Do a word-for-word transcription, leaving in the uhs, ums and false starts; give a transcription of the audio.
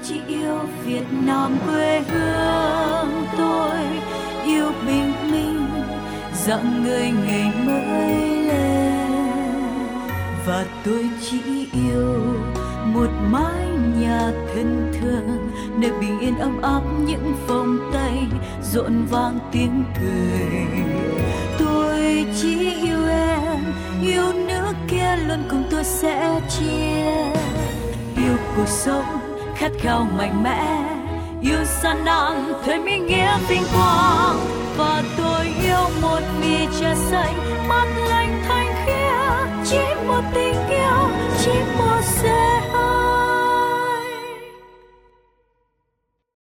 chỉ yêu Việt Nam quê hương tôi, yêu bình minh dặn người ngày mới lên. Và tôi chỉ yêu một mái nhà thân thương, nơi bình yên ấm áp những vòng tay rộn vang tiếng cười. Tôi chỉ yêu em, yêu nước kia luôn cùng tôi sẽ chia. Yêu cuộc sống khát khao mạnh mẽ, yêu gian nan thời minh nghĩa vinh quang.